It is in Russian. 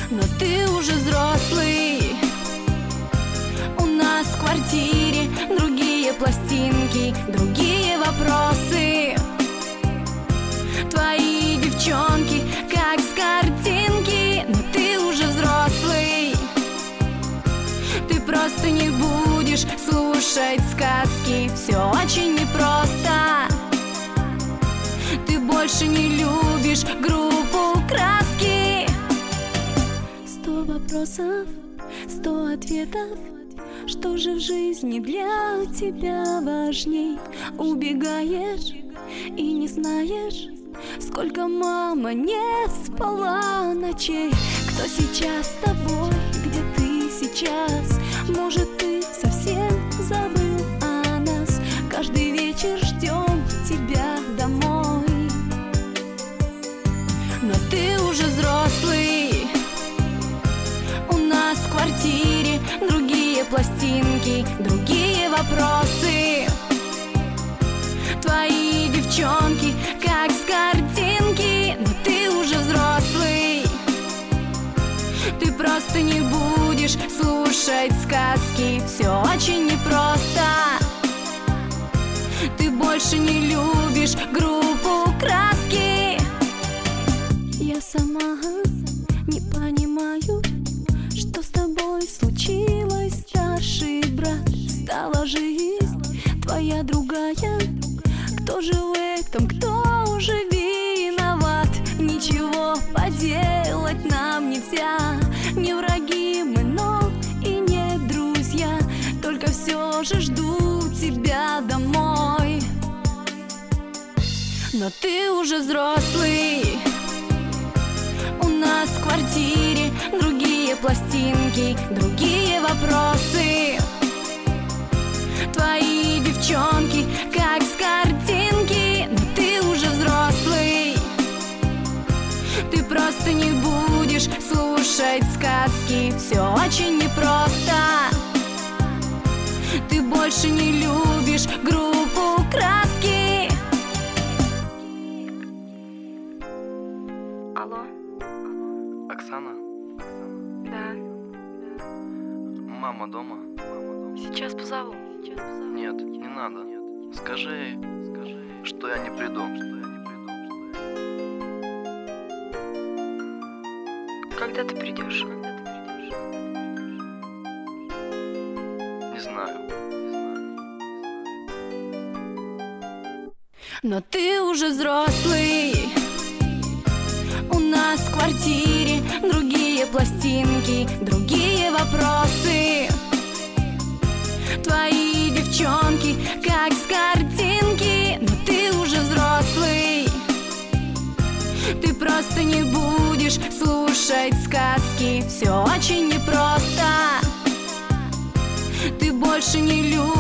но ты уже взрослый. У нас в квартире другие пластинки, другие вопросы. Твои девчонки как с картинки, но ты уже взрослый. Ты просто не будешь слушать сказки, все очень непросто. Ты больше не любишь группу «Краски». 100 вопросов, 100 ответов. Что же в жизни для тебя важней? Убегаешь и не знаешь, сколько мама не спала ночей. Кто сейчас с тобой, где ты сейчас? Может, ты совсем забыл о нас? Каждый вечер ждем тебя домой. Но ты уже взрослый. У нас в квартире другие пластинки, другие вопросы. Твои девчонки как с картинки, но ты уже взрослый. Ты просто не будешь слушать сказки, все очень непросто. Ты больше не любишь группу «Краски». Я сама не понимаю, что с тобой случилось, старший брат. Стала жизнь твоя другая. Кто же в этом, кто уже виноват? Ничего поделать нам нельзя. Не враги мы, но и не друзья. Только все же жду тебя домой. Но ты уже взрослый. У нас в квартире другие пластинки, другие вопросы. Твои девчонки как с картинки, но ты уже взрослый. Ты просто не будешь слушать сказки, все очень непросто. Ты больше не любишь группу «Краски». Алло? Оксана? Да. Мама дома? Сейчас позову. Нет, не надо. Скажи, что я не приду. Когда ты придешь? Не знаю. Но ты уже взрослый. У нас в квартире другие пластинки, другие вопросы. Твои девчонки как с картинки, но ты уже взрослый. Ты просто не будешь слушать сказки, все очень непросто. Ты больше не любишь